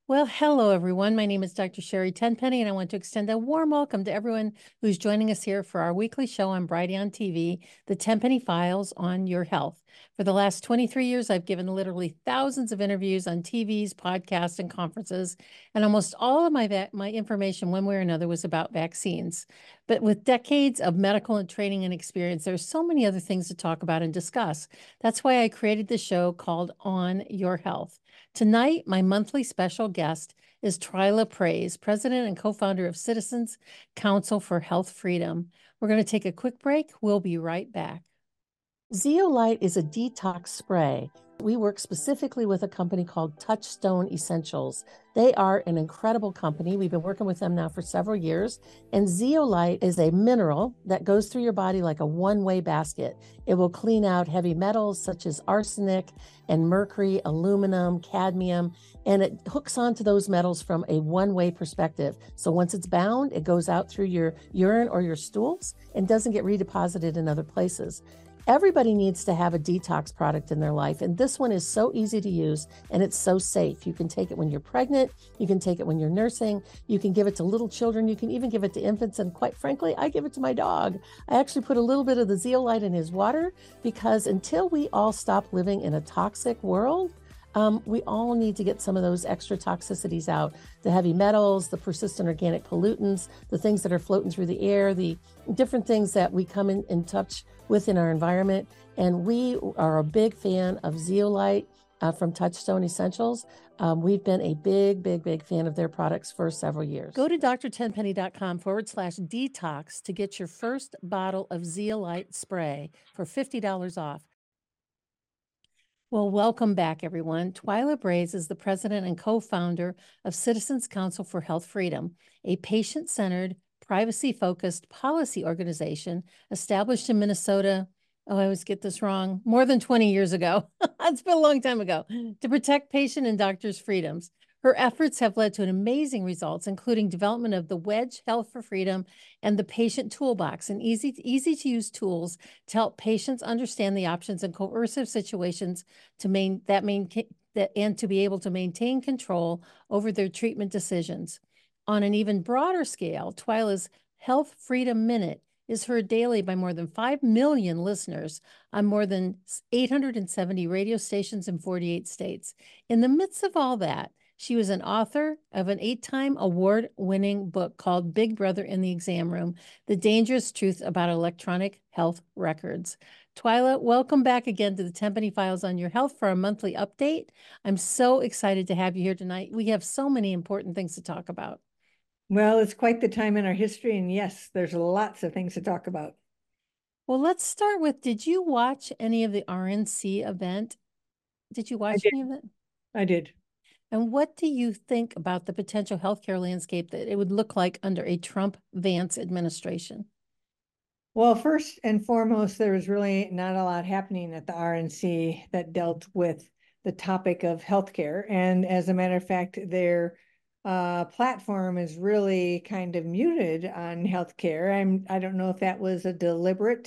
Well, hello, everyone. My name is Dr. Sherry Tenpenny, and I want to extend a warm welcome to everyone who's joining us here for our weekly show on Brighteon TV, the Tenpenny Files on Your Health. For the last 23 years, I've given literally thousands of interviews on TVs, podcasts, and conferences, and almost all of my information, one way or another, was about vaccines. But with decades of medical and training and experience, there's so many other things to talk about and discuss. That's why I created the show called On Your Health. Tonight, my monthly special guest is Twyla Praise, president and co-founder of Citizens Council for Health Freedom. We're going to take a quick break. We'll be right back. Zeolite is a detox spray. We work specifically with a company called Touchstone Essentials. They are an incredible company. We've been working with them now for several years. And zeolite is a mineral that goes through your body like a one-way basket. It will clean out heavy metals such as arsenic and mercury, aluminum, cadmium, and it hooks onto those metals from a one-way perspective. So once it's bound, it goes out through your urine or your stools and doesn't get redeposited in other places. Everybody needs to have a detox product in their life, and this one is so easy to use and it's so safe. You can take it when you're pregnant, you can take it when you're nursing, you can give it to little children, you can even give it to infants, and quite frankly, I give it to my dog. I actually put a little bit of the zeolite in his water because until we all stop living in a toxic world, we all need to get some of those extra toxicities out, the heavy metals, the persistent organic pollutants, the things that are floating through the air, the different things that we come in touch with in our environment. And we are a big fan of zeolite from Touchstone Essentials. We've been a big fan of their products for several years. Go to drtenpenny.com/detox to get your first bottle of zeolite spray for $50 off. Well, welcome back, everyone. Twyla Praise is the president and co-founder of Citizens Council for Health Freedom, a patient-centered, privacy-focused policy organization established in Minnesota. Oh, I always get this wrong. More than 20 years ago. It's been a long time ago. To protect patient and doctors' freedoms. Her efforts have led to amazing results, including development of the Wedge Health for Freedom and the Patient Toolbox, an easy-to-use tools to help patients understand the options in coercive situations to and to be able to maintain control over their treatment decisions. On an even broader scale, Twyla's Health Freedom Minute is heard daily by more than 5 million listeners on more than 870 radio stations in 48 states. In the midst of all that, she was an author of an 8-time award-winning book called Big Brother in the Exam Room, The Dangerous Truth About Electronic Health Records. Twyla, welcome back again to the Tenpenny Files on Your Health for our monthly update. I'm so excited to have you here tonight. We have so many important things to talk about. Well, it's quite the time in our history, and yes, there's lots of things to talk about. Well, let's start with, did you watch any of the RNC event? Did you watch any of it? I did. And what do you think about the potential healthcare landscape that it would look like under a Trump-Vance administration? Well, first and foremost, there was really not a lot happening at the RNC that dealt with the topic of healthcare. And as a matter of fact, their platform is really kind of muted on healthcare. I don't know if that was a deliberate,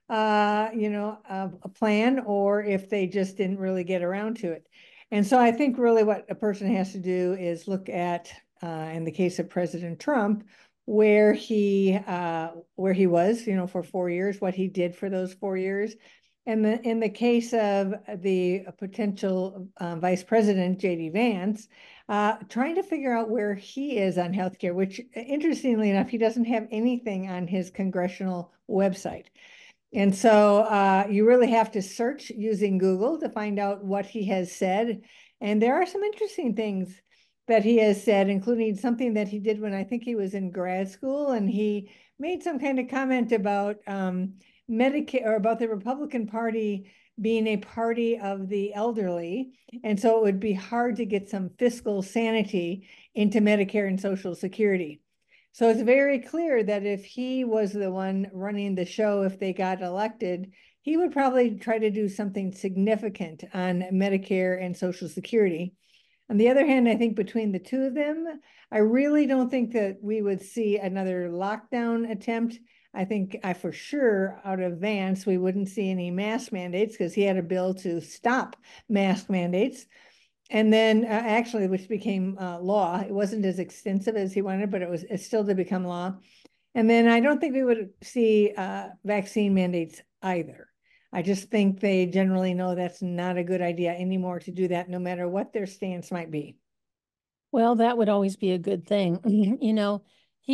a plan, or if they just didn't really get around to it. And so I think really what a person has to do is look at, in the case of President Trump, where he was, for 4 years, what he did for those 4 years. And in the case of the potential Vice President, J.D. Vance, trying to figure out where he is on healthcare, which interestingly enough, he doesn't have anything on his congressional website. And so you really have to search using Google to find out what he has said. And there are some interesting things that he has said, including something that he did when I think he was in grad school, and he made some kind of comment about Medicare, or about the Republican Party being a party of the elderly. And so it would be hard to get some fiscal sanity into Medicare and Social Security. So it's very clear that if he was the one running the show, if they got elected, he would probably try to do something significant on Medicare and Social Security. On the other hand, I think between the two of them, I really don't think that we would see another lockdown attempt. I think for sure out of Vance, we wouldn't see any mask mandates because he had a bill to stop mask mandates. And then actually, which became law. It wasn't as extensive as he wanted, but it's still to become law. And then I don't think we would see vaccine mandates either. I just think they generally know that's not a good idea anymore to do that, no matter what their stance might be. Well, that would always be a good thing. You know,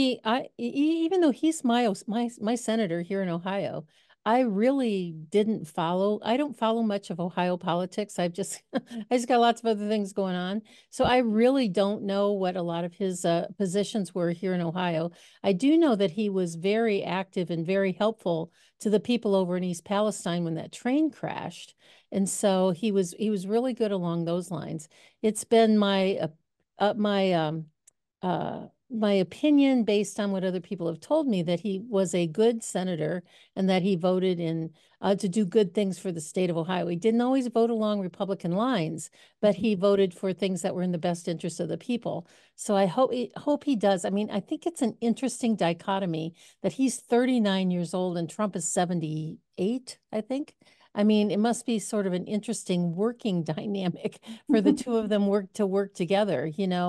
even though he's my senator here in Ohio, I really didn't follow. I don't follow much of Ohio politics. I've just I just got lots of other things going on. So I really don't know what a lot of his positions were here in Ohio. I do know that he was very active and very helpful to the people over in East Palestine when that train crashed. And so he was really good along those lines. It's been uh, my um my opinion based on what other people have told me that he was a good senator and that he voted in to do good things for the state of Ohio. He didn't always vote along Republican lines, but he voted for things that were in the best interest of the people. So I hope he does. I mean, I think it's an interesting dichotomy that he's 39 years old and Trump is 78, I think. I mean, it must be sort of an interesting working dynamic for the two of them work together.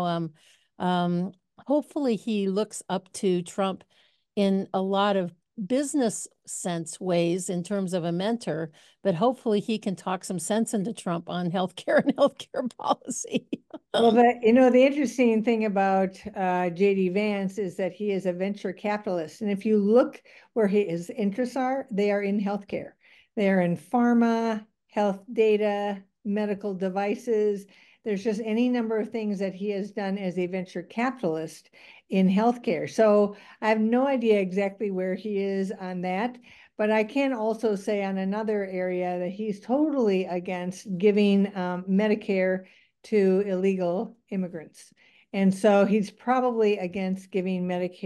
Um, hopefully he looks up to Trump in a lot of business sense ways in terms of a mentor, but hopefully he can talk some sense into Trump on healthcare and healthcare policy. Well, the interesting thing about JD Vance is that he is a venture capitalist. And if you look where his interests are, they are in healthcare. They are in pharma, health data, medical devices. There's just any number of things that he has done as a venture capitalist in healthcare. So I have no idea exactly where he is on that. But I can also say on another area that he's totally against giving Medicare to illegal immigrants. And so he's probably against giving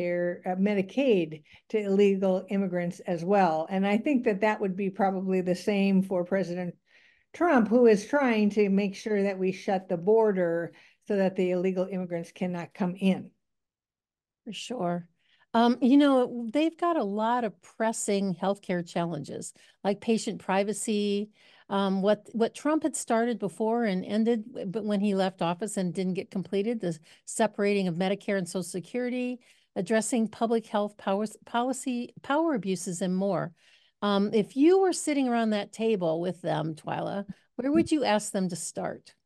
Medicaid to illegal immigrants as well. And I think that that would be probably the same for President Trump, who is trying to make sure that we shut the border so that the illegal immigrants cannot come in. For sure. They've got a lot of pressing healthcare challenges, like patient privacy, what Trump had started before and ended, but when he left office and didn't get completed, the separating of Medicare and Social Security, addressing public health policy, power abuses, and more. If you were sitting around that table with them, Twyla, where would you ask them to start?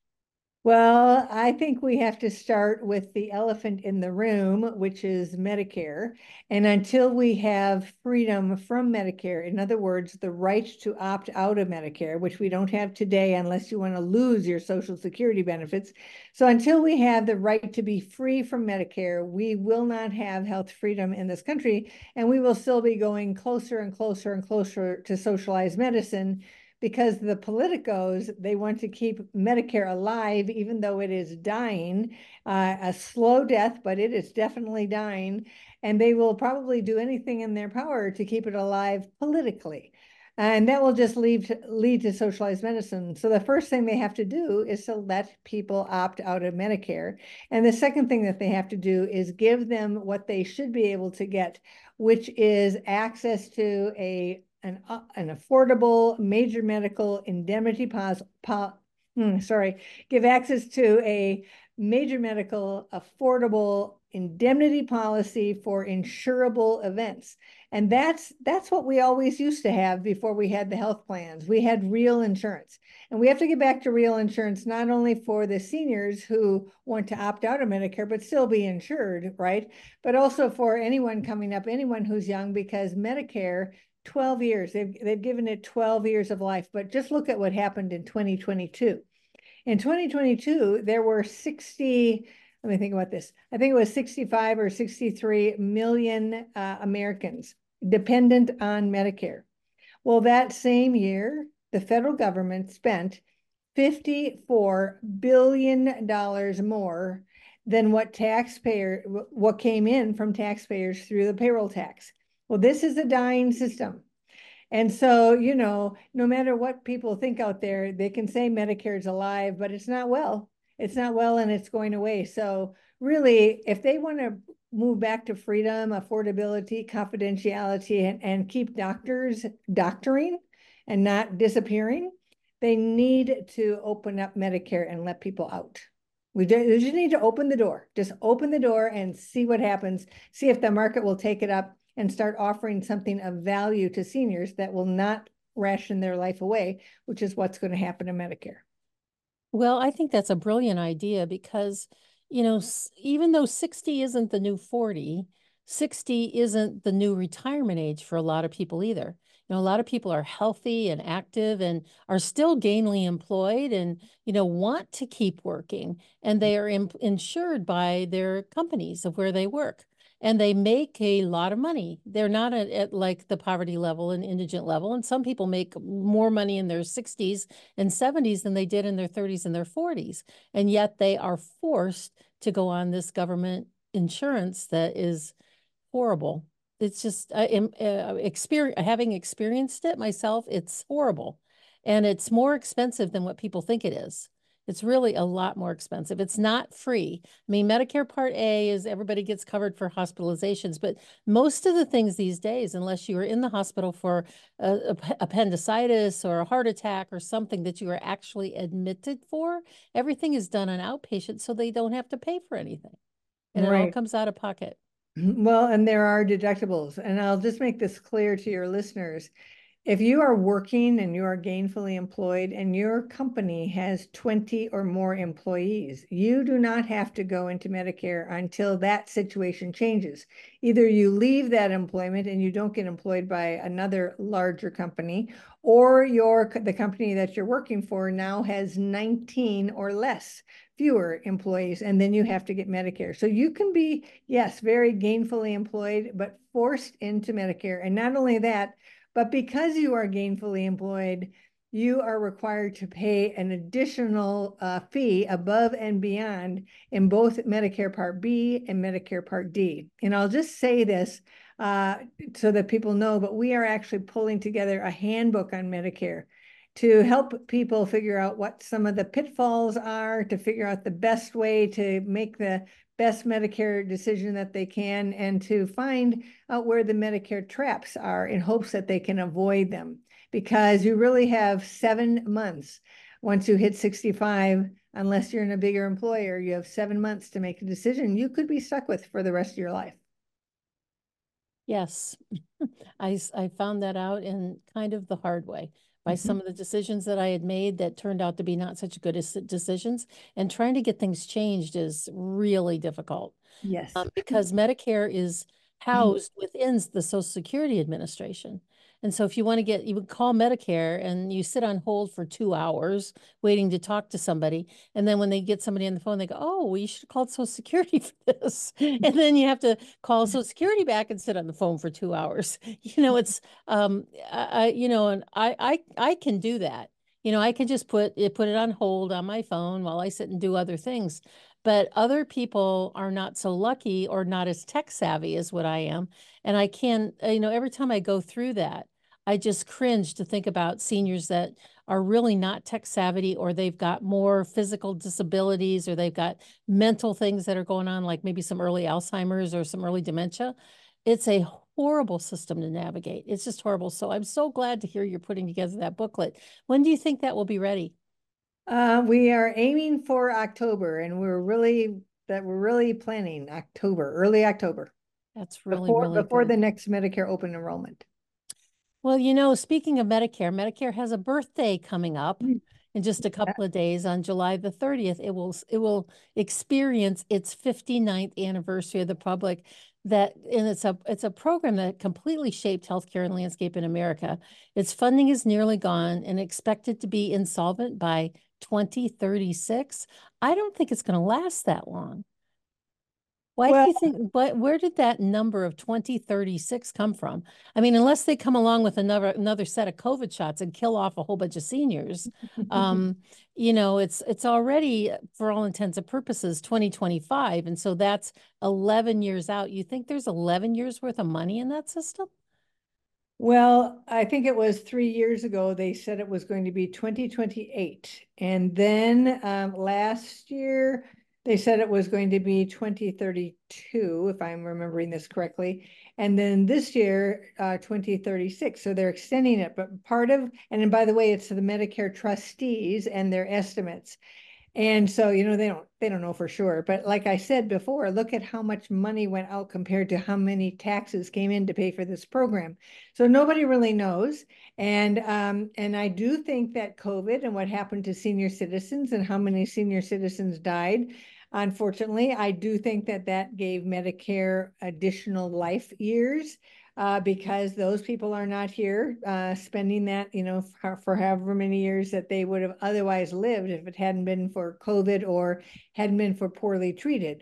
Well, I think we have to start with the elephant in the room, which is Medicare. And until we have freedom from Medicare, in other words, the right to opt out of Medicare, which we don't have today unless you want to lose your Social Security benefits. So until we have the right to be free from Medicare, we will not have health freedom in this country. And we will still be going closer and closer and closer to socialized medicine, because the politicos, they want to keep Medicare alive, even though it is dying, a slow death, but it is definitely dying. And they will probably do anything in their power to keep it alive politically. And that will just lead to socialized medicine. So the first thing they have to do is to let people opt out of Medicare. And the second thing that they have to do is give them what they should be able to get, which is access to an affordable major medical indemnity give access to a major medical affordable indemnity policy for insurable events. And that's what we always used to have before we had the health plans. We had real insurance. And we have to get back to real insurance, not only for the seniors who want to opt out of Medicare, but still be insured, right? But also for anyone coming up, anyone who's young, because Medicare 12 years. They've given it 12 years of life. But just look at what happened in 2022. In 2022, there were 60, let me think about this. I think it was 65 or 63 million Americans dependent on Medicare. Well, that same year, the federal government spent $54 billion more than what came in from taxpayers through the payroll tax. Well, this is a dying system. And so, no matter what people think out there, they can say Medicare is alive, but it's not well. It's not well and it's going away. So really, if they want to move back to freedom, affordability, confidentiality, and keep doctors doctoring and not disappearing, they need to open up Medicare and let people out. We just need to open the door. Just open the door and see what happens. See if the market will take it up and start offering something of value to seniors that will not ration their life away, which is what's going to happen to Medicare. Well, I think that's a brilliant idea because, even though 60 isn't the new 40, 60 isn't the new retirement age for a lot of people either. A lot of people are healthy and active and are still gainfully employed and, want to keep working, and they are insured by their companies of where they work, and they make a lot of money. They're not at like the poverty level and indigent level. And some people make more money in their 60s and 70s than they did in their 30s and their 40s. And yet they are forced to go on this government insurance that is horrible. It's just having experienced it myself, it's horrible. And it's more expensive than what people think it is. It's really a lot more expensive. It's not free. I mean, Medicare Part A is everybody gets covered for hospitalizations, but most of the things these days, unless you are in the hospital for appendicitis or a heart attack or something that you are actually admitted for, everything is done on outpatient, so they don't have to pay for anything. And it all Right. comes out of pocket. Well, and there are deductibles. And I'll just make this clear to your listeners. If you are working and you are gainfully employed and your company has 20 or more employees, you do not have to go into Medicare until that situation changes. Either you leave that employment and you don't get employed by another larger company, or the company that you're working for now has 19 or less fewer employees, and then you have to get Medicare. So you can be, yes, very gainfully employed, but forced into Medicare. And not only that, but because you are gainfully employed, you are required to pay an additional fee above and beyond in both Medicare Part B and Medicare Part D. And I'll just say this so that people know, but we are actually pulling together a handbook on Medicare to help people figure out what some of the pitfalls are, to figure out the best way to make the best Medicare decision that they can, and to find out where the Medicare traps are in hopes that they can avoid them. Because you really have 7 months once you hit 65, unless you're in a bigger employer, you have 7 months to make a decision you could be stuck with for the rest of your life. Yes, I found that out in kind of the hard way by some of the decisions that I had made that turned out to be not such good decisions. And trying to get things changed is really difficult Yes. because Medicare is housed within the Social Security Administration. And so if you want to you would call Medicare and you sit on hold for 2 hours waiting to talk to somebody. And then when they get somebody on the phone, they go, oh, well, you should have called Social Security for this. And then you have to call Social Security back and sit on the phone for 2 hours. It's, and I can do that. I can just put it on hold on my phone while I sit and do other things. But other people are not so lucky or not as tech savvy as what I am. And I can, every time I go through that, I just cringe to think about seniors that are really not tech savvy, or they've got more physical disabilities, or they've got mental things that are going on, like maybe some early Alzheimer's or some early dementia. It's a horrible system to navigate. It's just horrible. So I'm so glad to hear you're putting together that booklet. When do you think that will be ready? We are aiming for October, and we're really planning October, early October, That's really, before really before good. the next Medicare open enrollment. Well, speaking of Medicare, Medicare has a birthday coming up Mm. in just a couple of days. On July the 30th, it will experience its 59th anniversary of the public. And it's a program that completely shaped healthcare and landscape in America. Its funding is nearly gone and expected to be insolvent by 2036. I don't think it's going to last that long. Why do Well, you think, where did that number of 2036 come from? I mean, unless they come along with another set of COVID shots and kill off a whole bunch of seniors, um, it's already, for all intents and purposes, 2025. And so that's 11 years out. You think there's 11 years worth of money in that system? well, I think it was 3 years ago, they said it was going to be 2028. And then last year, They said it was going to be 2032, if I'm remembering this correctly. And then this year, 2036. So they're extending it. But and then by the way, it's to the Medicare trustees and their estimates. And so, they don't know for sure. But like I said before, look at how much money went out compared to how many taxes came in to pay for this program. So nobody really knows. And I do think that COVID and what happened to senior citizens and how many senior citizens died, unfortunately, I do think that that gave Medicare additional life years. Because those people are not here spending that, for however many years that they would have otherwise lived if it hadn't been for COVID or hadn't been for poorly treated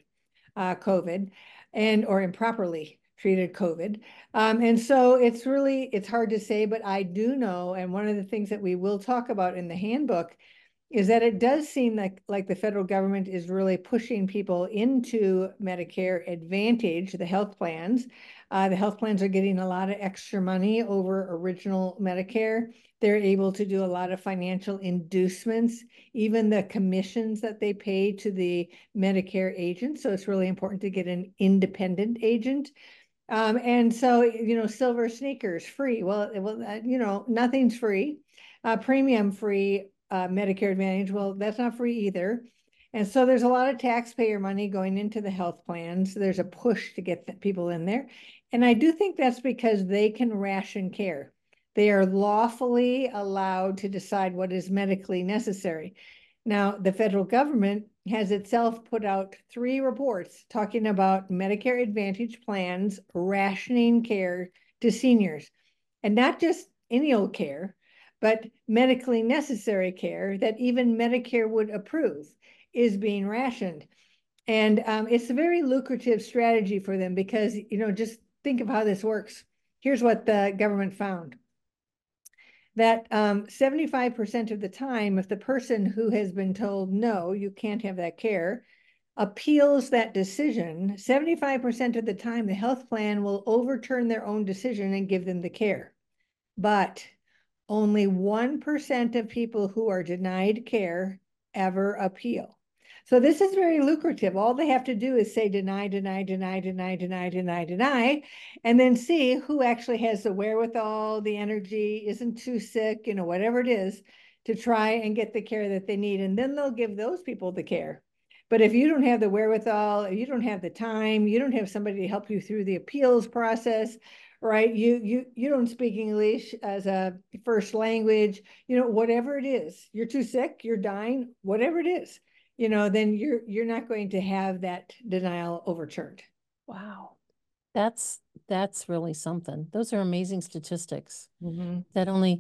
COVID or improperly treated COVID. And so it's hard to say, but I do know, and one of the things that we will talk about in the handbook is that it does seem like the federal government is really pushing people into Medicare Advantage, the health plans. The health plans are getting a lot of extra money over original Medicare. They're able to do a lot of financial inducements, even the commissions that they pay to the Medicare agents. So it's really important to get an independent agent. And so, silver sneakers free. Well, nothing's free. Premium free Medicare Advantage. Well, that's not free either. And so there's a lot of taxpayer money going into the health plans. There's a push to get people in there. And I do think that's because they can ration care. They are lawfully allowed to decide what is medically necessary. Now, the federal government has itself put out 3 reports talking about Medicare Advantage plans rationing care to seniors, and not just any old care, but medically necessary care that even Medicare would approve is being rationed. And it's a very lucrative strategy for them because, just think of how this works. Here's what the government found. That 75% of the time, if the person who has been told, no, you can't have that care, appeals that decision, 75% of the time, the health plan will overturn their own decision and give them the care. But only 1% of people who are denied care ever appeal. So this is very lucrative. All they have to do is say deny, deny, deny, deny, deny, deny, deny, and then see who actually has the wherewithal, the energy, isn't too sick, whatever it is, to try and get the care that they need. And then they'll give those people the care. But if you don't have the wherewithal, you don't have the time, you don't have somebody to help you through the appeals process, right? You don't speak English as a first language, whatever it is, you're too sick, you're dying, whatever it is, then you're not going to have that denial overturned. Wow. That's really something. Those are amazing statistics. Mm-hmm. That only,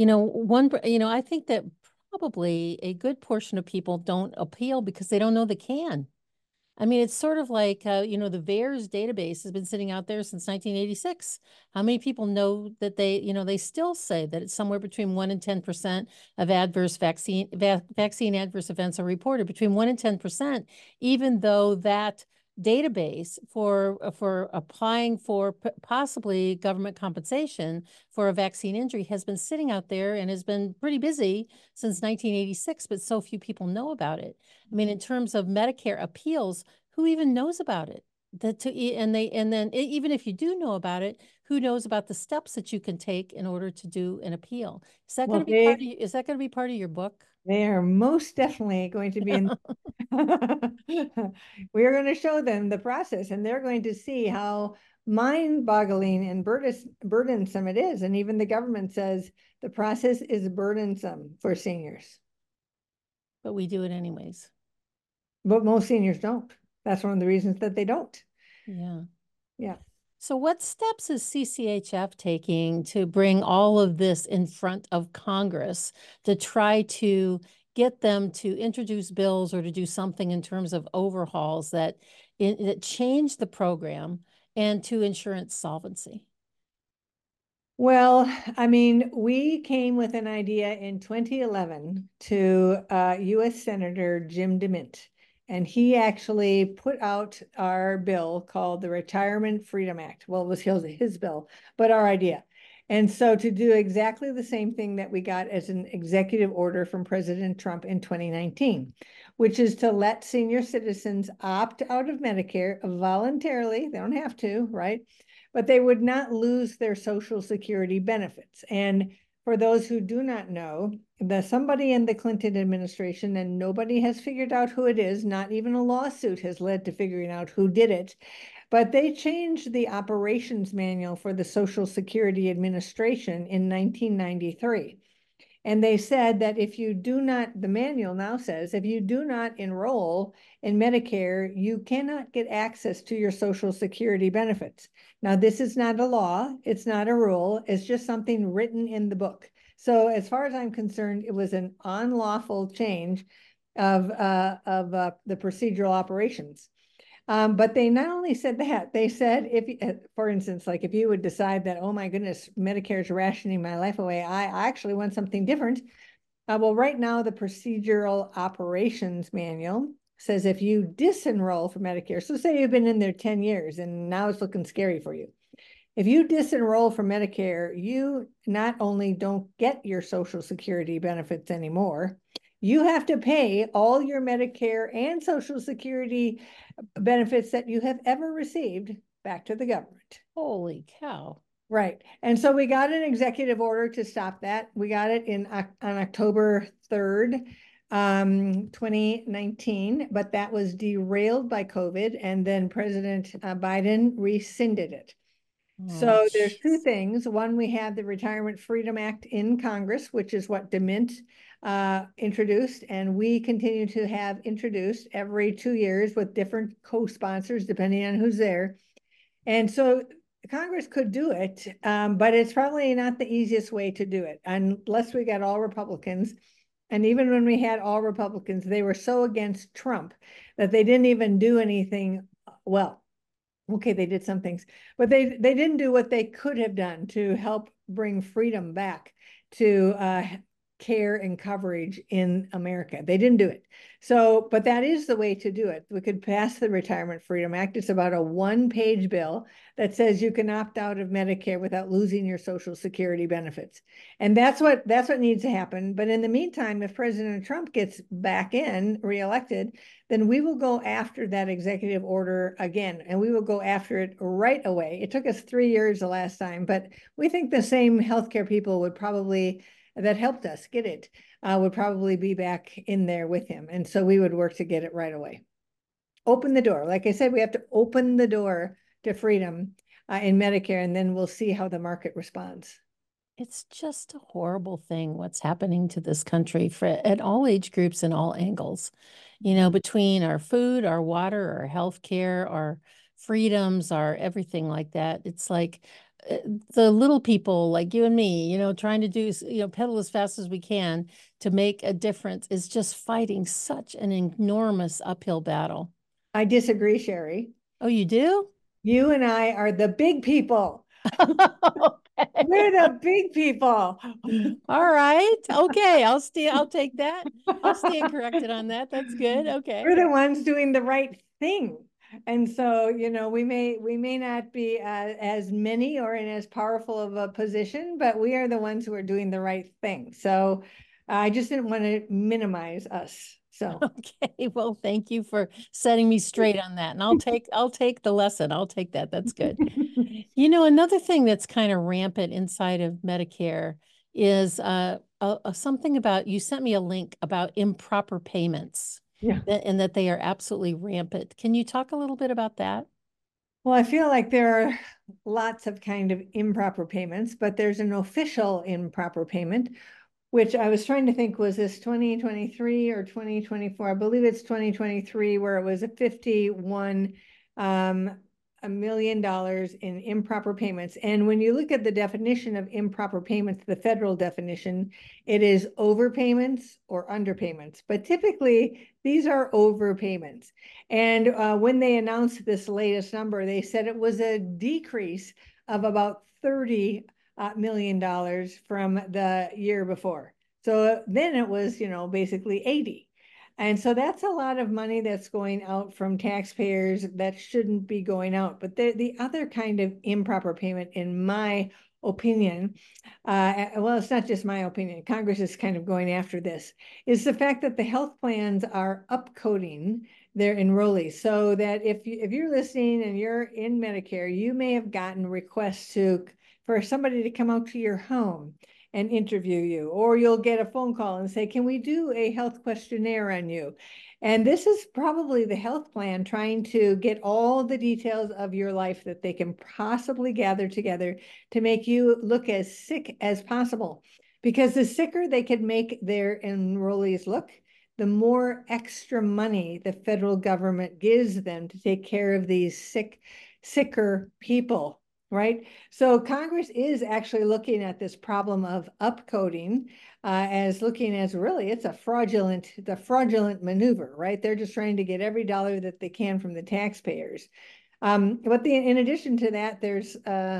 I think that probably a good portion of people don't appeal because they don't know they can. I mean, it's sort of like, the VAERS database has been sitting out there since 1986. How many people know that they still say that it's somewhere between 1 and 10% of adverse vaccine adverse events are reported, between 1 and 10%, even though that database for applying for possibly government compensation for a vaccine injury has been sitting out there and has been pretty busy since 1986, but so few people know about it. I mean, in terms of Medicare appeals, who even knows about it? And then even if you do know about it, who knows about the steps that you can take in order to do an appeal? Is that going to be is that going to be part of your book? They are most definitely going to be in. We're going to show them the process, and they're going to see how mind-boggling and burdensome it is. And even the government says the process is burdensome for seniors. But we do it anyways. But most seniors don't. That's one of the reasons that they don't. Yeah. Yeah. So what steps is CCHF taking to bring all of this in front of Congress to try to get them to introduce bills or to do something in terms of overhauls that change the program and to ensure its solvency? Well, I mean, we came with an idea in 2011 to U.S. Senator Jim DeMint, and he actually put out our bill called the Retirement Freedom Act. Well, it was his bill, but our idea. And so to do exactly the same thing that we got as an executive order from President Trump in 2019, which is to let senior citizens opt out of Medicare voluntarily. They don't have to, right? But they would not lose their Social Security benefits. And for those who do not know, somebody in the Clinton administration, and nobody has figured out who it is, not even a lawsuit has led to figuring out who did it, but they changed the operations manual for the Social Security Administration in 1993. And they said that if you do not, the manual now says, if you do not enroll in Medicare, you cannot get access to your Social Security benefits. Now, this is not a law, it's not a rule, it's just something written in the book. So as far as I'm concerned, it was an unlawful change of the procedural operations. But they not only said that, they said if, for instance, like if you would decide that, oh my goodness, Medicare is rationing my life away, I actually want something different. Well, right now, the procedural operations manual says if you disenroll from Medicare, so say you've been in there 10 years and now it's looking scary for you. If you disenroll from Medicare, you not only don't get your Social Security benefits anymore, you have to pay all your Medicare and Social Security benefits that you have ever received back to the government. Holy cow. Right. And so we got an executive order to stop that. We got it on October 3rd, 2019, but that was derailed by COVID, and then President Biden rescinded it. So there's two things. One, we have the Retirement Freedom Act in Congress, which is what DeMint introduced, and we continue to have introduced every 2 years with different co-sponsors, depending on who's there. And so Congress could do it, but it's probably not the easiest way to do it, unless we got all Republicans. And even when we had all Republicans, they were so against Trump that they didn't even do anything. Well, okay, they did some things, but they didn't do what they could have done to help bring freedom back to care and coverage in America. They didn't do it. So, but that is the way to do it. We could pass the Retirement Freedom Act. It's about a 1-page bill that says you can opt out of Medicare without losing your Social Security benefits. And that's what needs to happen. But in the meantime, if President Trump gets back in, reelected, then we will go after that executive order again, and we will go after it right away. It took us 3 years the last time, but we think the same healthcare people would probably, that helped us get it, would probably be back in there with him. And so we would work to get it right away. Open the door. Like I said, we have to open the door to freedom in Medicare, and then we'll see how the market responds. It's just a horrible thing what's happening to this country at all age groups and all angles. You know, between our food, our water, our health care, our freedoms, our everything like that. It's like the little people like you and me, you know, trying to do, you know, pedal as fast as we can to make a difference is just fighting such an enormous uphill battle. I disagree, Sherry. Oh, you do? You and I are the big people. Okay. We're the big people. All right. Okay. I'll take that. I'll stand corrected on that. That's good. Okay. We're the ones doing the right thing. And so, you know, we may not be as many or in as powerful of a position, but we are the ones who are doing the right thing. So I just didn't want to minimize us. So okay. Well, thank you for setting me straight on that. And I'll take the lesson. I'll take that. That's good. You know, another thing that's kind of rampant inside of Medicare is something about, you sent me a link about improper payments. Yeah. And that they are absolutely rampant. Can you talk a little bit about that? Well, I feel like there are lots of kind of improper payments, but there's an official improper payment, which I was trying to think, was this 2023 or 2024? I believe it's 2023, where it was a 51 $1 million in improper payments. And when you look at the definition of improper payments, the federal definition, it is overpayments or underpayments. But typically, these are overpayments. And when they announced this latest number, they said it was a decrease of about $30 million from the year before. So then it was, you know, basically 80. And so that's a lot of money that's going out from taxpayers that shouldn't be going out. But the other kind of improper payment, in my opinion, well, it's not just my opinion, Congress is kind of going after this, is the fact that the health plans are upcoding their enrollees. So that if you're listening and you're in Medicare, you may have gotten requests for somebody to come out to your home and interview you, or you'll get a phone call and say, can we do a health questionnaire on you? And this is probably the health plan trying to get all the details of your life that they can possibly gather together to make you look as sick as possible. Because the sicker they can make their enrollees look, the more extra money the federal government gives them to take care of these sicker people, right? So Congress is actually looking at this problem of upcoding as looking as really it's a fraudulent maneuver, right? They're just trying to get every dollar that they can from the taxpayers. But in addition to that, there's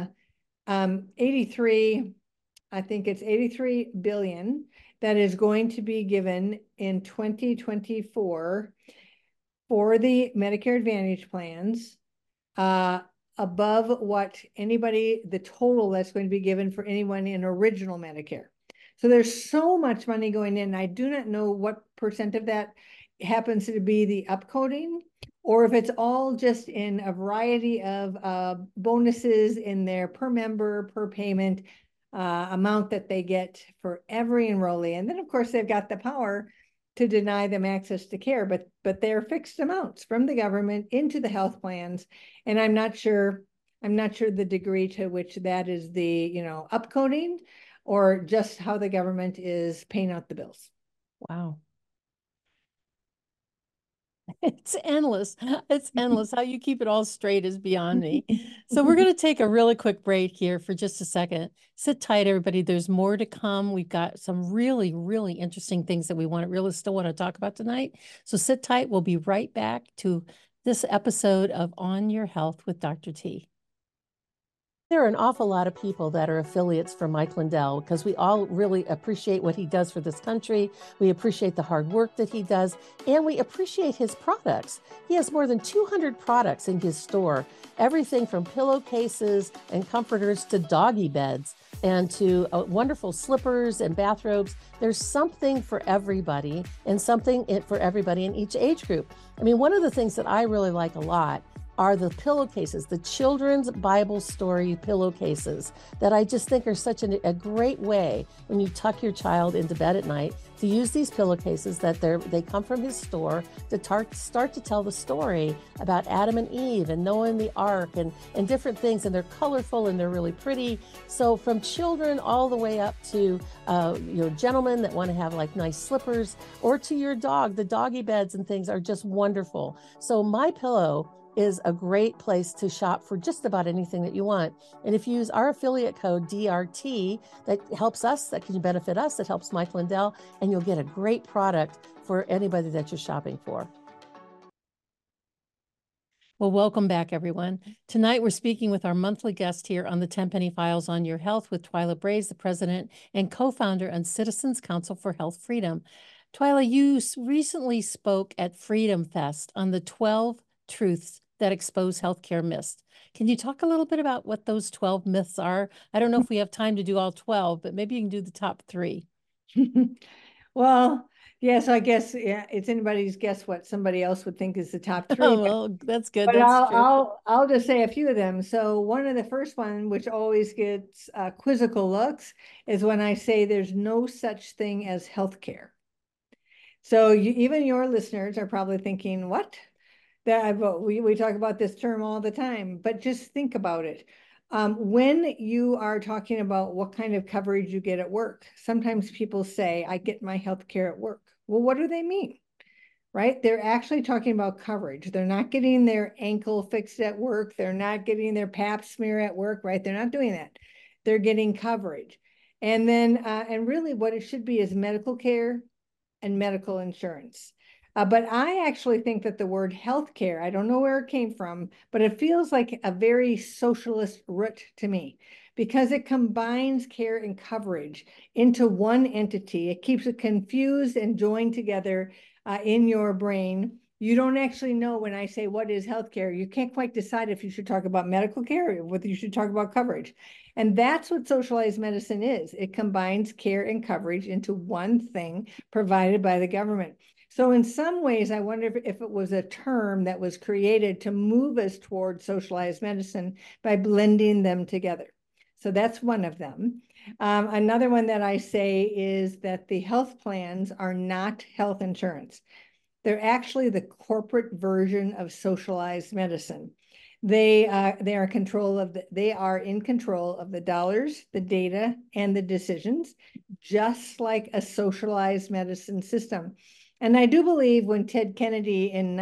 83, I think it's 83 billion that is going to be given in 2024 for the Medicare Advantage plans, above what the total that's going to be given for anyone in original Medicare. So there's so much money going in. I do not know what percent of that happens to be the upcoding, or if it's all just in a variety of bonuses in their per member, per payment amount that they get for every enrollee. And then, of course, they've got the power to deny them access to care, but they're fixed amounts from the government into the health plans. And I'm not sure the degree to which that is the, upcoding or just how the government is paying out the bills. Wow. It's endless. It's endless. How you keep it all straight is beyond me. So we're going to take a really quick break here for just a second. Sit tight, everybody. There's more to come. We've got some really, really interesting things that we still want to talk about tonight. So sit tight. We'll be right back to this episode of On Your Health with Dr. T. There are an awful lot of people that are affiliates for Mike Lindell because we all really appreciate what he does for this country. We appreciate the hard work that he does, and we appreciate his products. He has more than 200 products in his store, everything from pillowcases and comforters to doggy beds and to wonderful slippers and bathrobes. There's something for everybody and something for everybody in each age group. I mean, one of the things that I really like a lot are the pillowcases, the children's Bible story pillowcases that I just think are such a great way when you tuck your child into bed at night to use these pillowcases that they come from his store to start to tell the story about Adam and Eve and Noah and the ark and different things. And they're colorful and they're really pretty. So from children all the way up to gentlemen that want to have like nice slippers, or to your dog, the doggy beds and things are just wonderful. So My Pillow is a great place to shop for just about anything that you want. And if you use our affiliate code DRT, that helps us, that can benefit us, that helps Mike Lindell, and you'll get a great product for anybody that you're shopping for. Well, welcome back, everyone. Tonight, we're speaking with our monthly guest here on the Tenpenny Files on Your Health with Twyla Braze, the president and co-founder and Citizens Council for Health Freedom. Twyla, you recently spoke at Freedom Fest on the 12 truths that expose healthcare myths. Can you talk a little bit about what those 12 myths are? I don't know if we have time to do all 12, but maybe you can do the top 3. Well, yes, I guess it's anybody's guess what somebody else would think is the top 3. Oh, well, that's good. But That's true. I'll just say a few of them. So one of the first one, which always gets quizzical looks, is when I say there's no such thing as healthcare. So even your listeners are probably thinking, what? We talk about this term all the time, but just think about it. When you are talking about what kind of coverage you get at work, sometimes people say, I get my health care at work. Well, what do they mean? Right? They're actually talking about coverage. They're not getting their ankle fixed at work. They're not getting their pap smear at work, right? They're not doing that. They're getting coverage. And then, and really what it should be is medical care and medical insurance. But I actually think that the word healthcare, I don't know where it came from, but it feels like a very socialist root to me because it combines care and coverage into one entity. It keeps it confused and joined together in your brain. You don't actually know when I say what is healthcare, you can't quite decide if you should talk about medical care or whether you should talk about coverage. And that's what socialized medicine is. It combines care and coverage into one thing provided by the government. So in some ways, I wonder if it was a term that was created to move us toward socialized medicine by blending them together. So that's one of them. Another one that I say is that the health plans are not health insurance. They're actually the corporate version of socialized medicine. They are in control of the dollars, the data, and the decisions, just like a socialized medicine system. And I do believe when Ted Kennedy in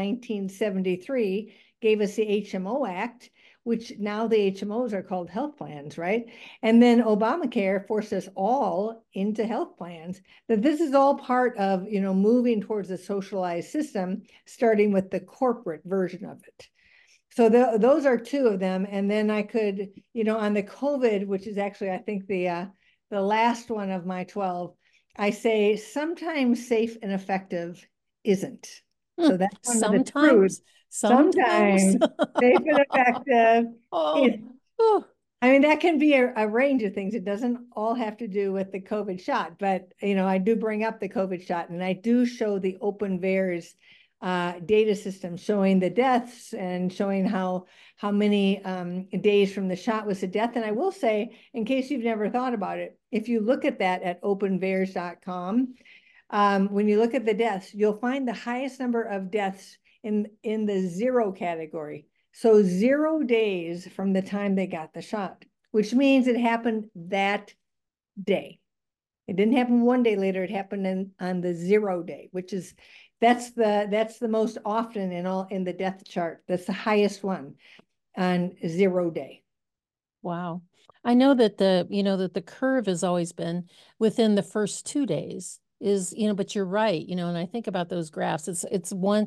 1973 gave us the HMO Act, which now the HMOs are called health plans, right? And then Obamacare forced us all into health plans, that this is all part of, moving towards a socialized system, starting with the corporate version of it. So those are two of them. And then I could, on the COVID, which is actually, I think, the last one of my 12, I say sometimes safe and effective isn't. So that's one of the truths. Sometimes. Sometimes safe and effective is. Oh. I mean, that can be a range of things. It doesn't all have to do with the COVID shot, but I do bring up the COVID shot, and I do show the OpenVAERS data system showing the deaths and showing how many days from the shot was the death. And I will say, in case you've never thought about it, if you look at that at openvaers.com, when you look at the deaths, you'll find the highest number of deaths in the 0 category. So 0 days from the time they got the shot, which means it happened that day. It didn't happen 1 day later. It happened on the 0 day, which is that's the most often in the death chart. That's the highest one on 0 day. Wow. I know that the curve has always been within the first 2 days is, but you're right, and I think about those graphs. It's 1,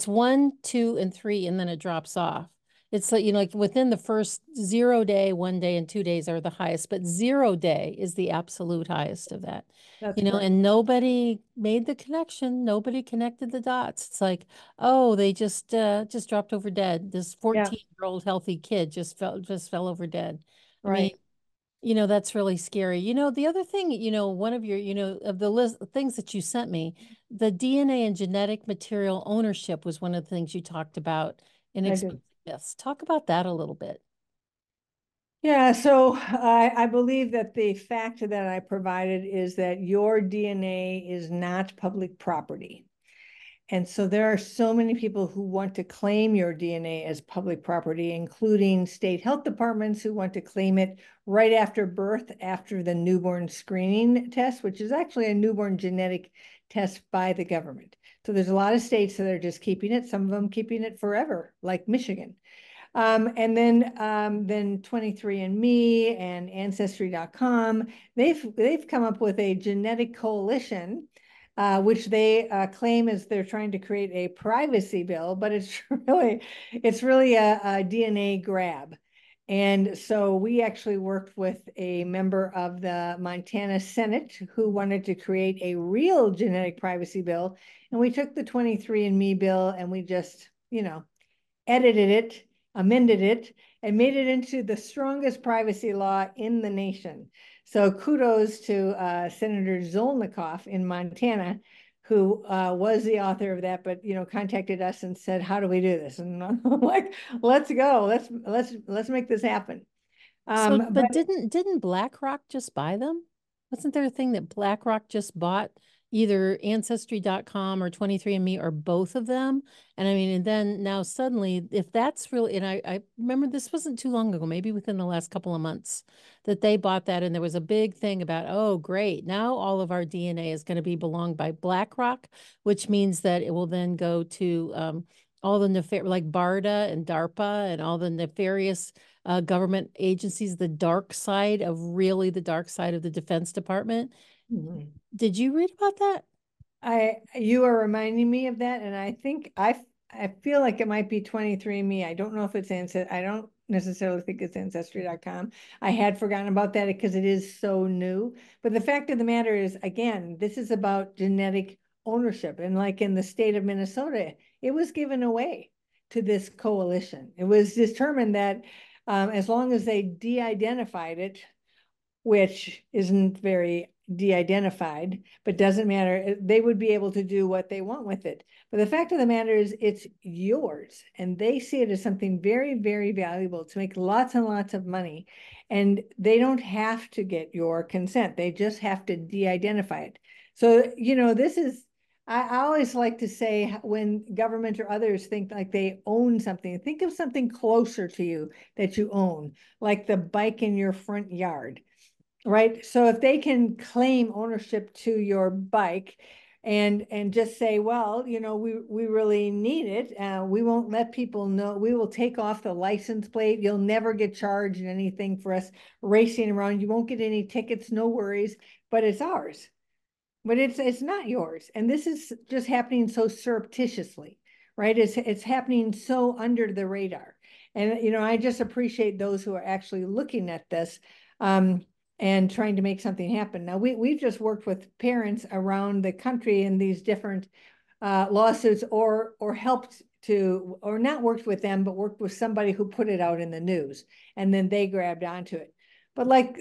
2, and 3, and then it drops off. It's like, like within the first 0 day, 1 day, and 2 days are the highest, but 0 day is the absolute highest of that. That's correct. And nobody made the connection. Nobody connected the dots. It's like, oh, they just dropped over dead. This 14-year-old healthy kid just fell over dead. Right. I mean, that's really scary. The other thing, one of your, of the list things that you sent me, the DNA and genetic material ownership was one of the things you talked about in Exposing Myths. Talk about that a little bit. Yeah, so I believe that the fact that I provided is that your DNA is not public property. And so there are so many people who want to claim your DNA as public property, including state health departments who want to claim it right after birth, after the newborn screening test, which is actually a newborn genetic test by the government. So there's a lot of states that are just keeping it, some of them keeping it forever, like Michigan. And then 23andMe and Ancestry.com, they've come up with a genetic coalition, which they claim as they're trying to create a privacy bill, but it's really a DNA grab. And so we actually worked with a member of the Montana Senate who wanted to create a real genetic privacy bill. And we took the 23andMe bill and we just, edited it, amended it, and made it into the strongest privacy law in the nation. So kudos to Senator Zolnikoff in Montana, who was the author of that, but contacted us and said, "How do we do this?" And I'm like, "Let's go. Let's make this happen." But didn't BlackRock just buy them? Wasn't there a thing that BlackRock just bought either Ancestry.com or 23andMe or both of them? And I mean, and then now suddenly, if that's really, and I remember this wasn't too long ago, maybe within the last couple of months, that they bought that, and there was a big thing about, oh, great, now all of our DNA is going to be belonged by BlackRock, which means that it will then go to all the like BARDA and DARPA and all the nefarious government agencies, the dark side of the Defense Department. Mm-hmm. Did you read about that? You are reminding me of that, and I think I feel like it might be 23andMe. I don't know if it's I don't necessarily think it's Ancestry.com. I had forgotten about that because it is so new. But the fact of the matter is, again, this is about genetic ownership. And like in the state of Minnesota, it was given away to this coalition. It was determined that as long as they de-identified it, which isn't very de-identified, but doesn't matter, they would be able to do what they want with it. But the fact of the matter is it's yours, and they see it as something very, very valuable to make lots and lots of money. And they don't have to get your consent. They just have to de-identify it. So, this is, I always like to say, when government or others think like they own something, think of something closer to you that you own, like the bike in your front yard. Right. So if they can claim ownership to your bike and just say, well, we really need it. We won't let people know. We will take off the license plate. You'll never get charged anything for us racing around. You won't get any tickets, no worries, but it's ours. But it's not yours. And this is just happening so surreptitiously, right? It's happening so under the radar. And I just appreciate those who are actually looking at this. And trying to make something happen. Now, we've just worked with parents around the country in these different lawsuits, or helped to, or not worked with them, but worked with somebody who put it out in the news, and then they grabbed onto it. But like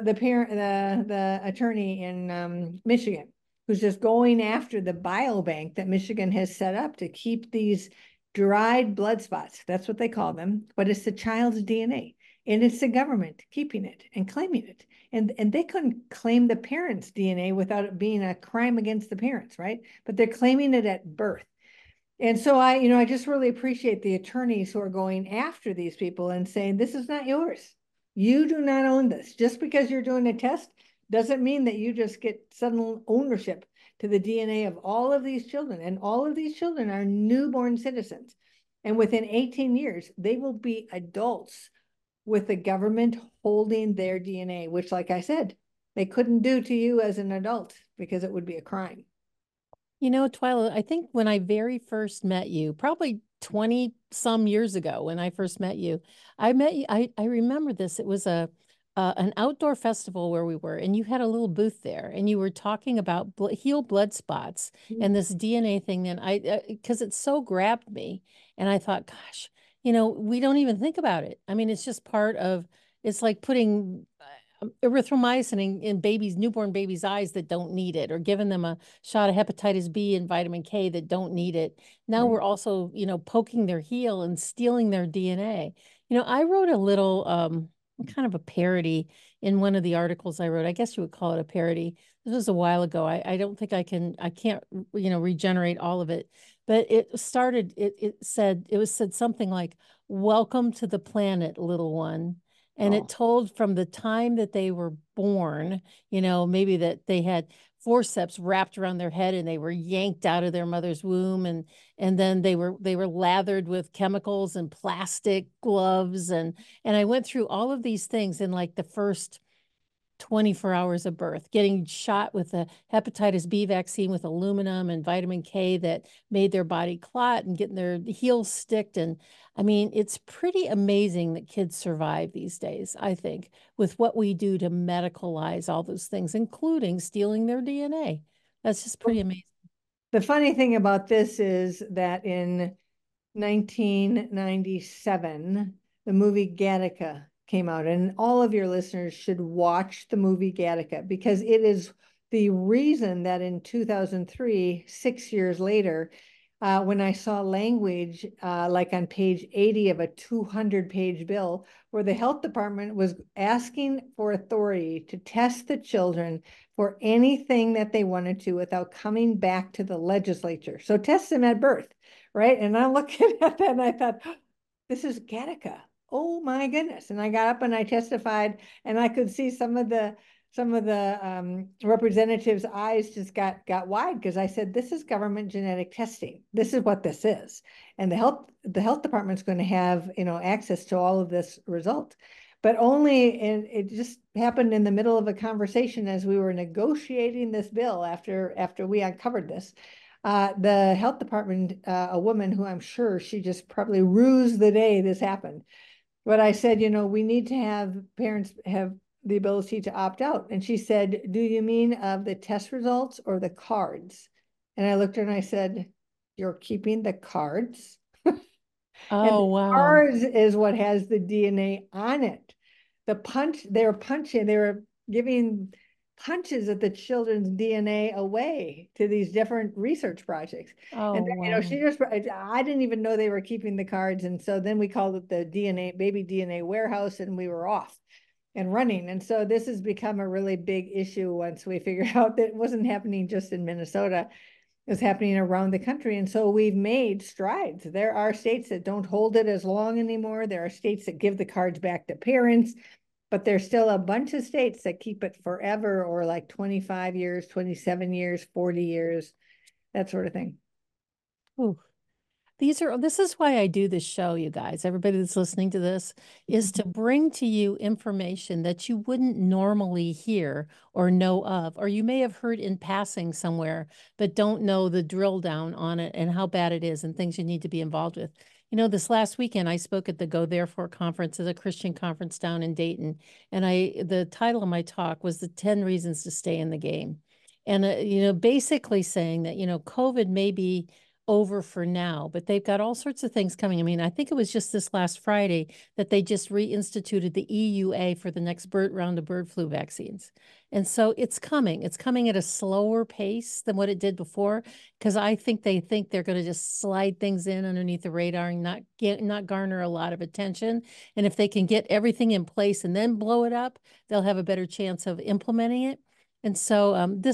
the attorney in Michigan, who's just going after the biobank that Michigan has set up to keep these dried blood spots. That's what they call them, but it's the child's DNA. And it's the government keeping it and claiming it. And they couldn't claim the parents' DNA without it being a crime against the parents, right? But they're claiming it at birth. And so I just really appreciate the attorneys who are going after these people and saying, this is not yours. You do not own this. Just because you're doing a test doesn't mean that you just get sudden ownership to the DNA of all of these children. And all of these children are newborn citizens. And within 18 years, they will be adults with the government holding their DNA, which, like I said, they couldn't do to you as an adult because it would be a crime. Twyla, I think when I very first met you, probably 20 some years ago when I first met you, I remember this. It was an outdoor festival where we were, and you had a little booth there, and you were talking about heel blood spots and this DNA thing. And because it so grabbed me, and I thought, gosh, we don't even think about it. I mean, it's just it's like putting erythromycin in newborn babies' eyes that don't need it, or giving them a shot of hepatitis B and vitamin K that don't need it. Now we're also, poking their heel and stealing their DNA. I wrote a little kind of a parody in one of the articles I wrote. I guess you would call it a parody. This was a while ago. I don't think I can't, regenerate all of it. But it was said something like, "Welcome to the planet, little one." And it told from the time that they were born, maybe that they had forceps wrapped around their head and they were yanked out of their mother's womb, and then they were lathered with chemicals and plastic gloves, and I went through all of these things in like the first 24 hours of birth, getting shot with a hepatitis B vaccine with aluminum and vitamin K that made their body clot, and getting their heels sticked. And I mean, it's pretty amazing that kids survive these days, I think, with what we do to medicalize all those things, including stealing their DNA. That's just pretty amazing. The funny thing about this is that in 1997, the movie Gattaca came out, and all of your listeners should watch the movie Gattaca, because it is the reason that in 2003, 6 years later, when I saw language like on page 80 of a 200-page bill, where the health department was asking for authority to test the children for anything that they wanted to without coming back to the legislature. So test them at birth, right? And I'm looking at that and I thought, this is Gattaca. Oh my goodness. And I got up and I testified, and I could see some of the representatives' eyes just got wide, because I said, this is government genetic testing. This is what this is. And the health department's going to have, access to all of this result. But it just happened in the middle of a conversation as we were negotiating this bill after we uncovered this. The health department, a woman who I'm sure she just probably rused the day this happened. But I said, we need to have parents have the ability to opt out. And she said, do you mean of the test results or the cards? And I looked at her and I said, you're keeping the cards. And Oh, the wow. cards is what has the DNA on it. They were giving punches at the children's DNA away to these different research projects. Oh, And then, wow. I didn't even know they were keeping the cards. And so then we called it the baby DNA warehouse, and we were off and running. And so this has become a really big issue once we figured out that it wasn't happening just in Minnesota, is happening around the country. And so we've made strides. There are states that don't hold it as long anymore. There are states that give the cards back to parents, but there's still a bunch of states that keep it forever, or like 25 years, 27 years, 40 years, that sort of thing. Ooh. This is why I do this show, you guys. Everybody that's listening to this is to bring to you information that you wouldn't normally hear or know of, or you may have heard in passing somewhere, but don't know the drill down on it and how bad it is and things you need to be involved with. You know, this last weekend I spoke at the Go Therefore conference, at a Christian conference down in Dayton, and the title of my talk was the 10 reasons to stay in the game. And basically saying that, COVID may be over for now, but they've got all sorts of things coming. I mean, I think it was just this last Friday that they just reinstituted the EUA for the next round of bird flu vaccines. And so it's coming. It's coming at a slower pace than what it did before, because I think they think they're going to just slide things in underneath the radar and not garner a lot of attention. And if they can get everything in place and then blow it up, they'll have a better chance of implementing it. And so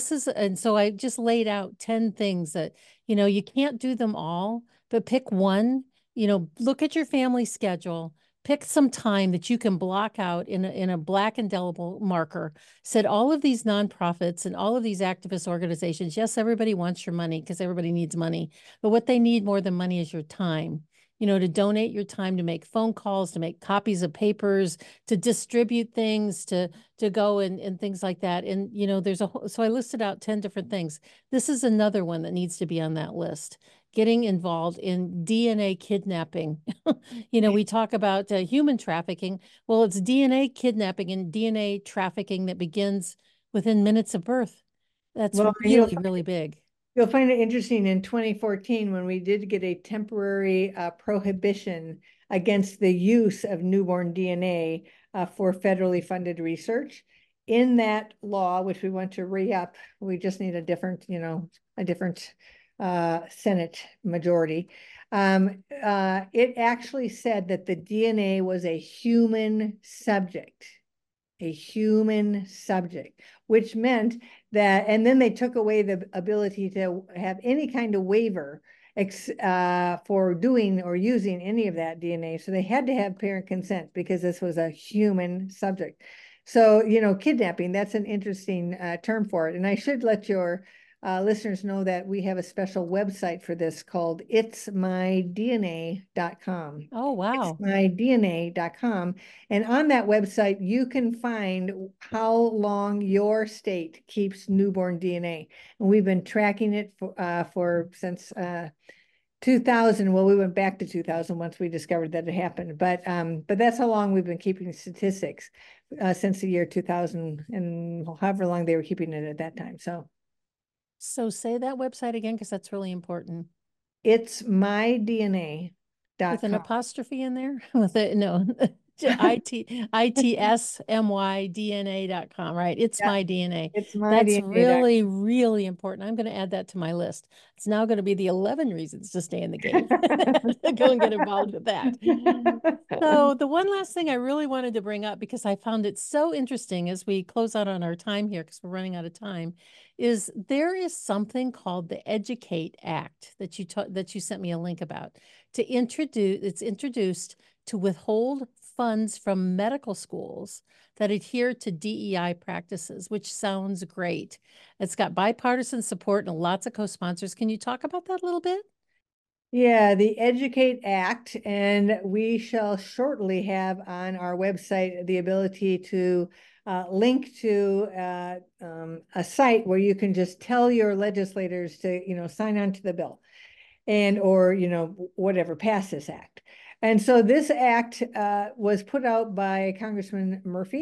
I just laid out 10 things that you can't do them all, but pick one, look at your family schedule, pick some time that you can block out in a black indelible marker. Said all of these nonprofits and all of these activist organizations, yes, everybody wants your money because everybody needs money, but what they need more than money is your time. To donate your time, to make phone calls, to make copies of papers, to distribute things, to go and things like that. And, so I listed out 10 different things. This is another one that needs to be on that list. Getting involved in DNA kidnapping. We talk about human trafficking. Well, it's DNA kidnapping and DNA trafficking that begins within minutes of birth. That's Well, really, really big. you'll find it interesting in 2014 when we did get a temporary prohibition against the use of newborn DNA for federally funded research. In that law, which we want to re-up, we just need a different Senate majority. It actually said that the DNA was a human subject, which meant that, and then they took away the ability to have any kind of waiver for doing or using any of that DNA. So they had to have parent consent because this was a human subject. So, kidnapping, that's an interesting term for it. And I should let your listeners know that we have a special website for this called itsmydna.com. Oh, wow. Itsmydna.com. And on that website, you can find how long your state keeps newborn DNA. And we've been tracking it since 2000. Well, we went back to 2000 once we discovered that it happened. But that's how long we've been keeping statistics since the year 2000, and however long they were keeping it at that time. So say that website again, because that's really important. It's mydna.com. With an apostrophe in there? With it, no. ITSMYDNA.com, right? It's Yeah, my DNA. it's That's mydna.com. really, really important. I'm going to add that to my list. It's now going to be the 11 reasons to stay in the game. Go and get involved with that. So the one last thing I really wanted to bring up, because I found it so interesting as we close out on our time here, because we're running out of time, is there is something called the Educate Act that you sent me a link about it's introduced to withhold funds from medical schools that adhere to DEI practices, which sounds great. It's got bipartisan support and lots of co-sponsors. Can you talk about that a little bit? Yeah, the Educate Act, and we shall shortly have on our website the ability to link to a site where you can just tell your legislators to, sign on to the bill and or, whatever, pass this act. And so this act was put out by Congressman Murphy,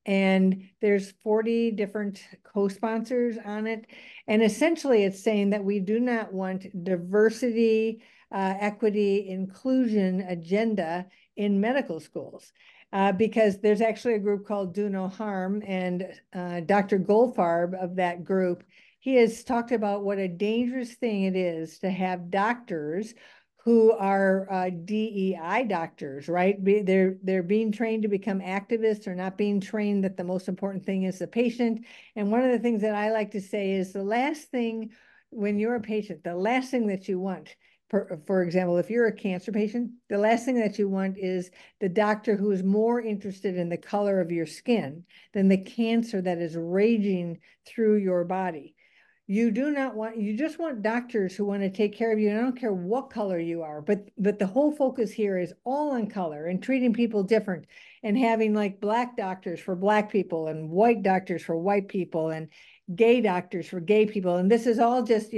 and there's 40 different co-sponsors on it. And essentially it's saying that we do not want diversity, equity, inclusion agenda in medical schools. Because there's actually a group called Do No Harm, and Dr. Goldfarb of that group, he has talked about what a dangerous thing it is to have doctors who are DEI doctors, right? They're being trained to become activists. They're not being trained that the most important thing is the patient. And one of the things that I like to say is the last thing, when you're a patient, the last thing that you want, for example, if you're a cancer patient, the last thing that you want is the doctor who is more interested in the color of your skin than the cancer that is raging through your body. You do not want, you just want doctors who want to take care of you. And I don't care what color you are, but the whole focus here is all on color and treating people different and having like black doctors for black people and white doctors for white people and gay doctors for gay people. And this is all just,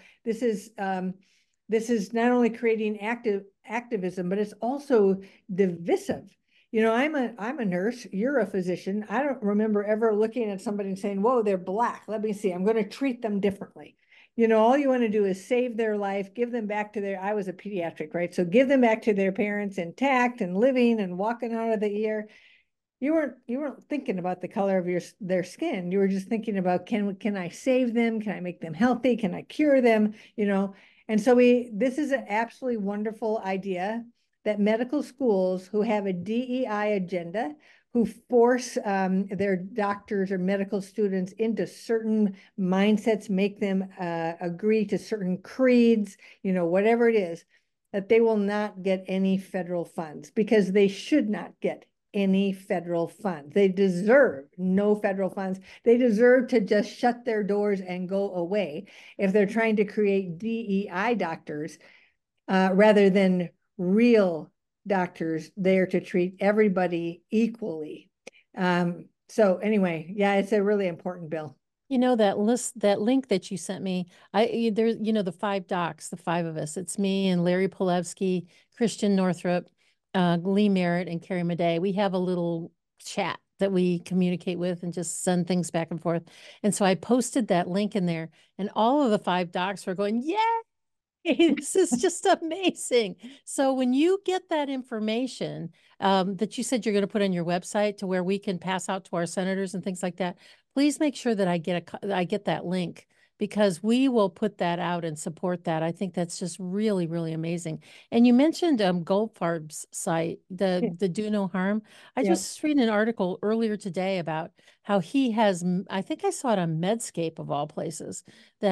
this is not only creating activism, but it's also divisive. I'm a nurse, you're a physician. I don't remember ever looking at somebody and saying, whoa, they're black. Let me see, I'm going to treat them differently. All you want to do is save their life, give them back to I was a pediatric, right? So give them back to their parents intact and living and walking out of the ER. You weren't thinking about the color of their skin. You were just thinking about, can I save them? Can I make them healthy? Can I cure them? And so this is an absolutely wonderful idea that medical schools who have a DEI agenda, who force their doctors or medical students into certain mindsets, make them agree to certain creeds, whatever it is, that they will not get any federal funds, because they should not get any federal funds. They deserve no federal funds. They deserve to just shut their doors and go away if they're trying to create DEI doctors rather than real doctors there to treat everybody equally. So anyway, yeah, it's a really important bill. That link that you sent me, there's, the 5 docs, the 5 of us, it's me and Larry Polevsky, Christian Northrup, Lee Merritt, and Carrie Madej. We have a little chat that we communicate with and just send things back and forth. And so I posted that link in there, and all of the 5 docs were going, yay! This is just amazing. So when you get that information that you said you're going to put on your website to where we can pass out to our senators and things like that, please make sure that I get that link, because we will put that out and support that. I think that's just really, really amazing. And you mentioned Goldfarb's site, the Do No Harm. I just read an article earlier today about how he has, I think I saw it on Medscape of all places,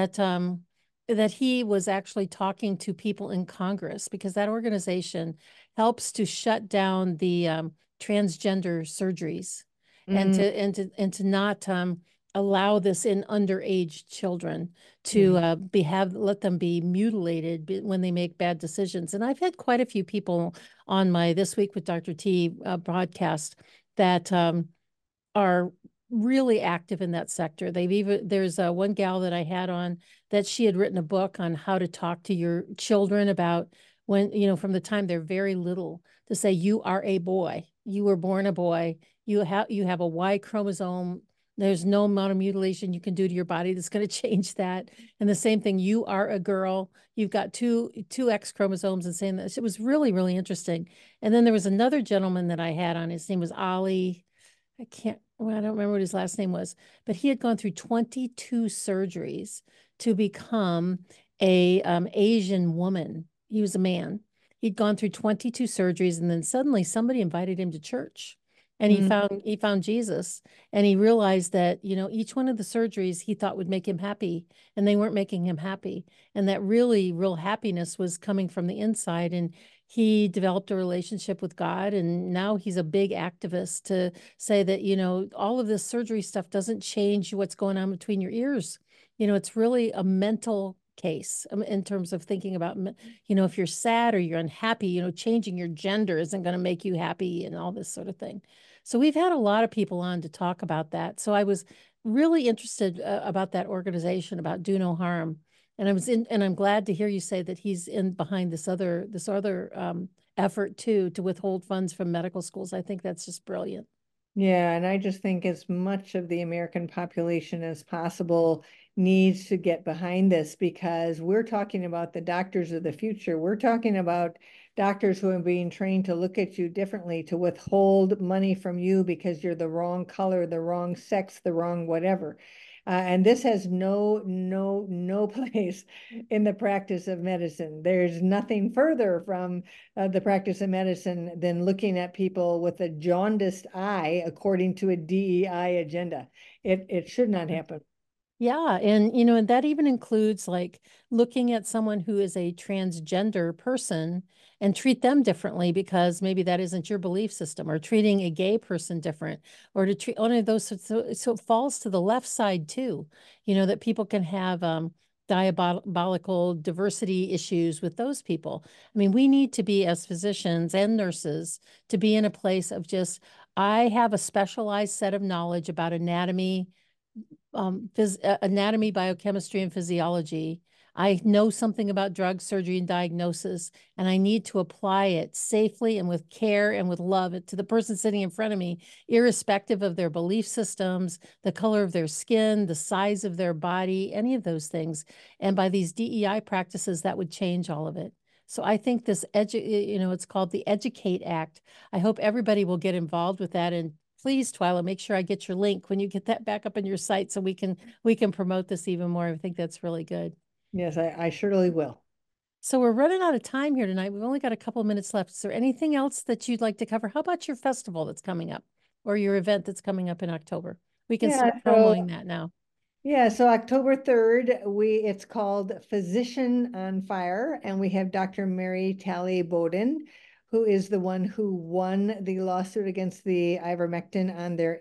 that he was actually talking to people in Congress, because that organization helps to shut down the transgender surgeries and to not allow this in underage children to let them be mutilated when they make bad decisions. And I've had quite a few people on my This Week with Dr. T broadcast that are really active in that sector. There's one gal that I had on that she had written a book on how to talk to your children about when, from the time they're very little, to say, you are a boy, you were born a boy, you have a Y chromosome. There's no amount of mutilation you can do to your body that's going to change that. And the same thing, you are a girl, you've got two X chromosomes, and saying that. It was really, really interesting. And then there was another gentleman that I had on, his name was Ali. I don't remember what his last name was, but he had gone through 22 surgeries to become a Asian woman. He was a man. He'd gone through 22 surgeries, and then suddenly somebody invited him to church, and he found Jesus, and he realized that, each one of the surgeries he thought would make him happy, and they weren't making him happy, and that really real happiness was coming from the inside. And he developed a relationship with God, and now he's a big activist to say that, all of this surgery stuff doesn't change what's going on between your ears. It's really a mental case in terms of thinking about, if you're sad or you're unhappy, changing your gender isn't going to make you happy and all this sort of thing. So we've had a lot of people on to talk about that. So I was really interested about that organization, about Do No Harm. And I'm glad to hear you say that he's in behind this other effort too, to withhold funds from medical schools. I think that's just brilliant. Yeah, and I just think as much of the American population as possible needs to get behind this because we're talking about the doctors of the future. We're talking about doctors who are being trained to look at you differently, to withhold money from you because you're the wrong color, the wrong sex, the wrong whatever. And this has no place in the practice of medicine. There's nothing further from the practice of medicine than looking at people with a jaundiced eye according to a DEI agenda. It should not happen. Yeah, and that even includes like looking at someone who is a transgender person and treat them differently because maybe that isn't your belief system, or treating a gay person different, or to treat one of those. So it falls to the left side too, that people can have diabolical diversity issues with those people. I mean, we need to be, as physicians and nurses, to be in a place of just, I have a specialized set of knowledge about anatomy, biochemistry, and physiology. I know something about drug surgery and diagnosis, and I need to apply it safely and with care and with love to the person sitting in front of me, irrespective of their belief systems, the color of their skin, the size of their body, any of those things. And by these DEI practices, that would change all of it. So I think it's called the Educate Act. I hope everybody will get involved with that. And please, Twyla, make sure I get your link when you get that back up on your site so we can promote this even more. I think that's really good. Yes, I surely will. So we're running out of time here tonight. We've only got a couple of minutes left. Is there anything else that you'd like to cover? How about your festival that's coming up, or your event that's coming up in October? We can Yeah, start promoting that now. so October 3rd, it's called Physician on Fire, and we have Dr. Mary Talley Bowden, who is the one who won the lawsuit against the ivermectin on their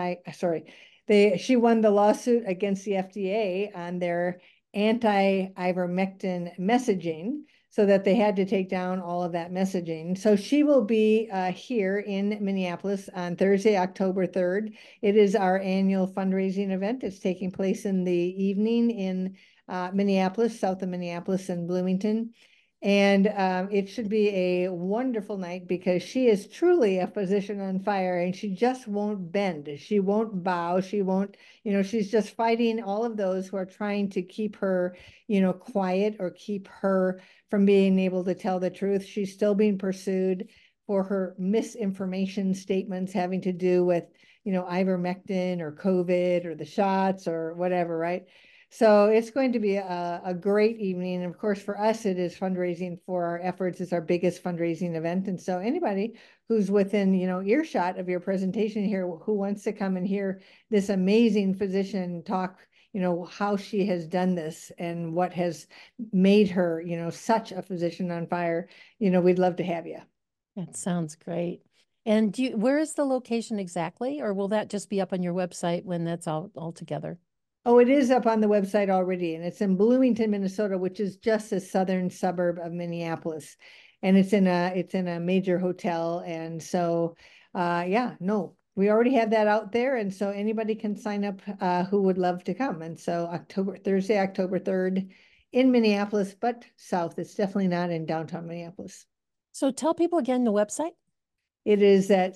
she won the lawsuit against the FDA on their anti-ivermectin messaging, so that they had to take down all of that messaging. So she will be here in Minneapolis on Thursday, October 3rd. It is our annual fundraising event. It's taking place in the evening in Minneapolis, south of Minneapolis and Bloomington. And it should be a wonderful night because she is truly a physician on fire, and she just won't bend. She won't bow. She won't, she's just fighting all of those who are trying to keep her, quiet, or keep her from being able to tell the truth. She's still being pursued for her misinformation statements having to do with, ivermectin or COVID or the shots or whatever, right? So it's going to be a great evening. And of course, for us, it is fundraising for our efforts. It's our biggest fundraising event. And so anybody who's within, earshot of your presentation here, who wants to come and hear this amazing physician talk, how she has done this and what has made her, such a physician on fire, we'd love to have you. That sounds great. And where is the location exactly, or will that just be up on your website when that's all together? Oh, it is up on the website already, and it's in Bloomington, Minnesota, which is just a southern suburb of Minneapolis. And it's in a major hotel. And so yeah, no, we already have that out there. And so anybody can sign up who would love to come. And so Thursday, October 3rd in Minneapolis, but south. It's definitely not in downtown Minneapolis. So tell people again the website. It is at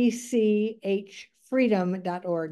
cchfreedom.org,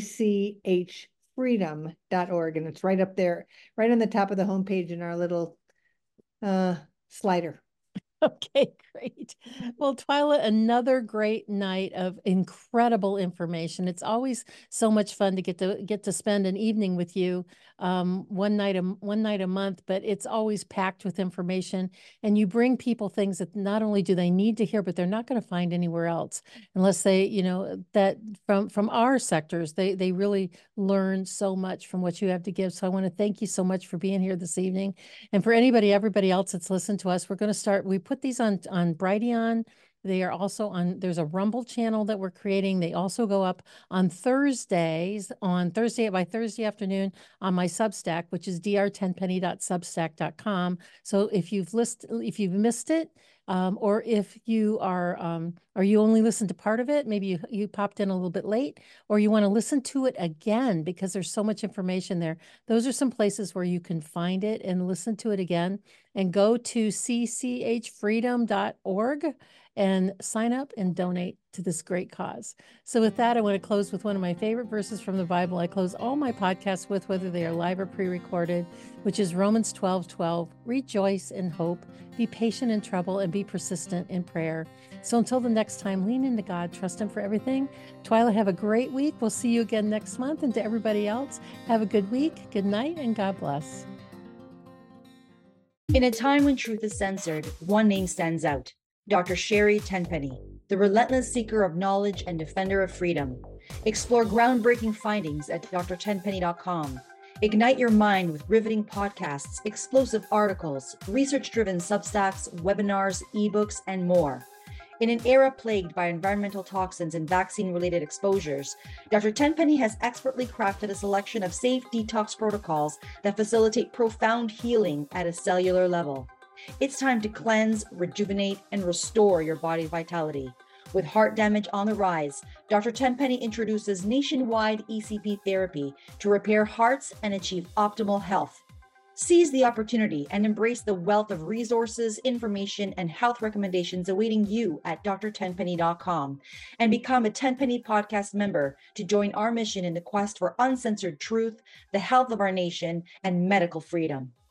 cchfreedom.org. And it's right up there, right on the top of the homepage in our little slider. Okay, great. Well, Twyla, another great night of incredible information. It's always so much fun to get to spend an evening with you, one night a month, but it's always packed with information. And you bring people things that not only do they need to hear, but they're not going to find anywhere else unless they, that from our sectors, they really learn so much from what you have to give. So I want to thank you so much for being here this evening. And for everybody else that's listened to us, we're going to start. We put these on Brighteon. They are also there's a Rumble channel that we're creating. They also go up on Thursdays, by Thursday afternoon on my Substack, which is dr10penny.substack.com. So if you've missed it, or if you or you only listened to part of it, maybe you popped in a little bit late, or you want to listen to it again because there's so much information there. Those are some places where you can find it and listen to it again. And go to cchfreedom.org and sign up and donate to this great cause. So with that, I want to close with one of my favorite verses from the Bible. I close all my podcasts with, whether they are live or pre-recorded, which is Romans 12:12. Rejoice in hope, be patient in trouble, and be persistent in prayer. So until the next time, lean into God, trust Him for everything. Twyla, have a great week. We'll see you again next month. And to everybody else, have a good week, good night, and God bless. In a time when truth is censored, one name stands out: Dr. Sherry Tenpenny, the relentless seeker of knowledge and defender of freedom. Explore groundbreaking findings at drtenpenny.com. Ignite your mind with riveting podcasts, explosive articles, research-driven Substacks, webinars, ebooks, and more. In an era plagued by environmental toxins and vaccine-related exposures, Dr. Tenpenny has expertly crafted a selection of safe detox protocols that facilitate profound healing at a cellular level. It's time to cleanse, rejuvenate, and restore your body's vitality. With heart damage on the rise, Dr. Tenpenny introduces nationwide ECP therapy to repair hearts and achieve optimal health. Seize the opportunity and embrace the wealth of resources, information, and health recommendations awaiting you at drtenpenny.com, and become a Tenpenny Podcast member to join our mission in the quest for uncensored truth, the health of our nation, and medical freedom.